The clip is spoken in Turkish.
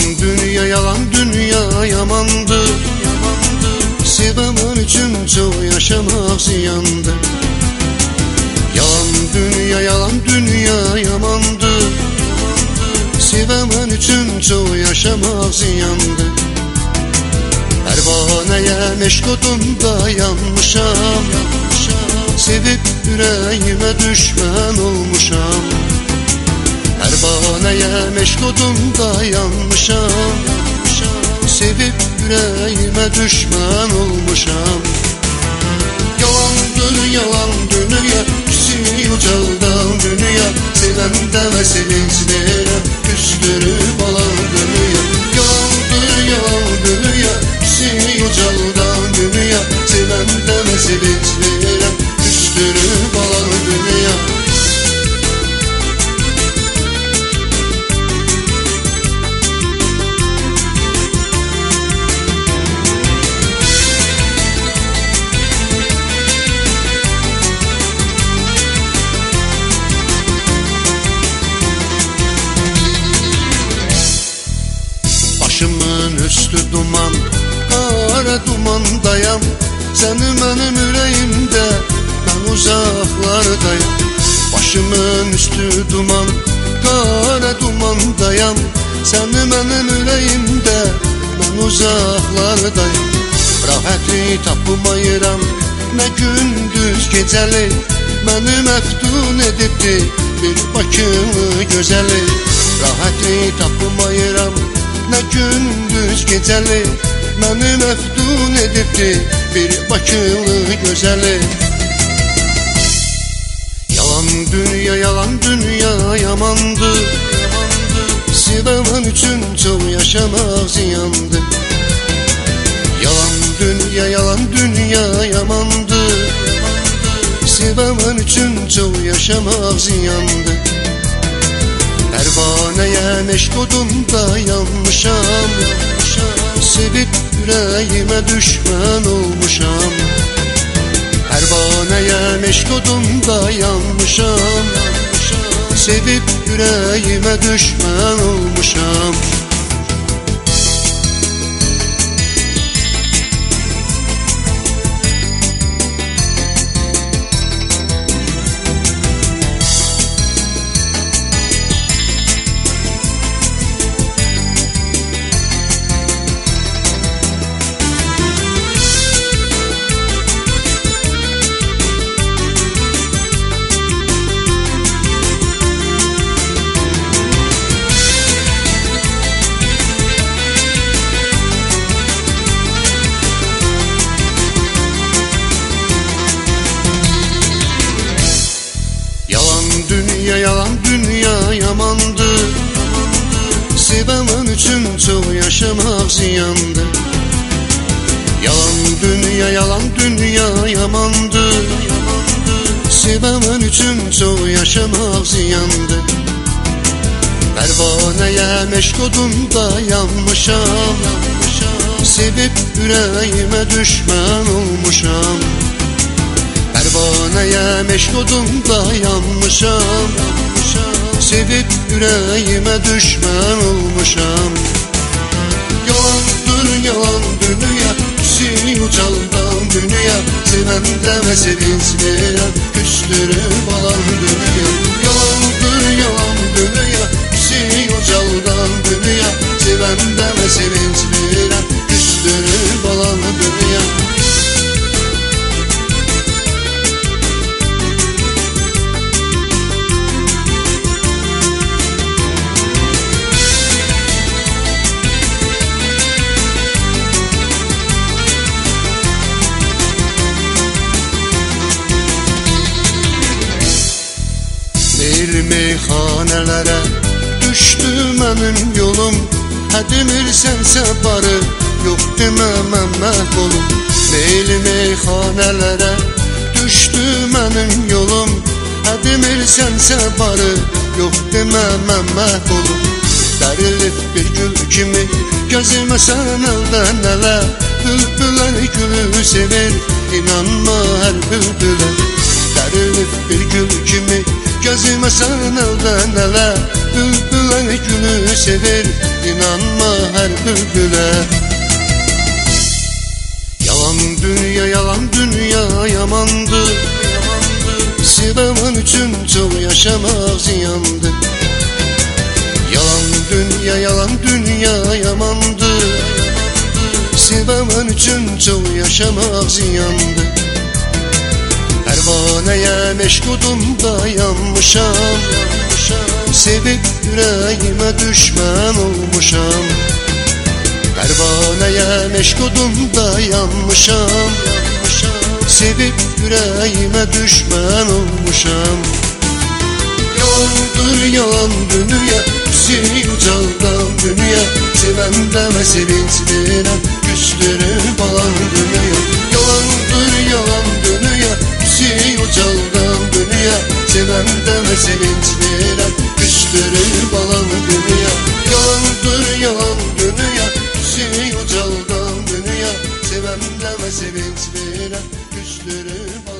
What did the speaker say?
dünya, yalan dünya yamandı. Sevemen için çok yaşamak ziyandı. Yalan dünya, yalan dünya yamandı. Sevemen için çok yaşamak ziyandı. Pervaneye meşk odunda yanmışam. Sevip yüreğime düşman olmuşam. Pervaneye meşk odunda yanmışam. Sevip yüreğime düşman olmuşam. Yalandır yalan dünya, küsü ucaldan dünya. Seven de ve sevinçlere küstürüp alan dünya. Yalandır yalan dünya, küsü ucaldan dünya. Seven de ve sevinçlere küstürüp alan dünya. Başımın üstü duman, kara dumandayam. Seni benim yüreğimde, ben uzaklardayım. Başımın üstü duman, kara dumandayam. Seni benim yüreğimde, ben uzaklardayım. Rahəti tapmayıram, ne gündüz geceli. Beni məftun edibdi bir Bakılı gözeli. Rahəti tapmayıram, ne gündüz geceli. Beni məftun edibdi bir Bakılı gözeli. Yalan dünya, yalan dünya yamandı. Sevemen için çok yaşamak ziyandı. Yalan dünya, yalan dünya yamandı. Sevemen için çok yaşamak ziyandı. Pervaneye meşk odunda yanmışam. Sevip yüreğime düşman olmuşam. Pervaneye meşk odunda yanmışam. Sevip yüreğime düşman olmuşam. Yalan dünya yamandı. Sevemen için çok yaşamak ziyandı. Yalan dünya, yalan dünya yamandı. Sevemen için çok yaşamak ziyandı. Pervaneye meşk odunda yanmışam. Sevip yüreğime düşman olmuşam. Pervaneye meşk odunda yanmışam. Sevip yüreğime düşman olmuşam. Yalandır yalan dünya, küsü ucaldan dünya. Seven de ve sevinçlere küstürüp alan dünya. Yalandır yalan dünya, küsü ucaldan dünya. Seven de ve sevinçlere küstürüp alan dünya. Meyhanelere düştü benim yolum. Demirsense barı yok dememem məhvolum. Meyli meyhanelere düştü benim yolum. Demirsense barı yok dememem məhvolum. Dərilib bir gül kimi gözüme sen elden ele. Bülbüler gülü sever, inanma her bülbüle. Dərilib bir gül kimi gözüme sen elden ele. Bülbüler gülü sever, inanma her bülbüle. Yalan dünya yamandı, sevemen üçün çok yaşamak ziyandı. Yalan dünya yamandı, sevemen üçün çok yaşamak ziyandı. Pervaneye meşgudumda yanmışam, sevip yüreğime düşman olmuşam. Pervaneye meşgudumda yanmışam, sevip yüreğime düşman olmuşam. Yalandır yalan dünya, seni ucaldan dünya, seven deme sevinç veren, küstürüp alan dünya. Yalandır yalan dünya, seni ucaldan dünya, seven deme sevinç veren, küstürüp alan dünya. Yalandır yalan dünya, seni ucaldan dünya, seven deme sevinç veren, küstürüp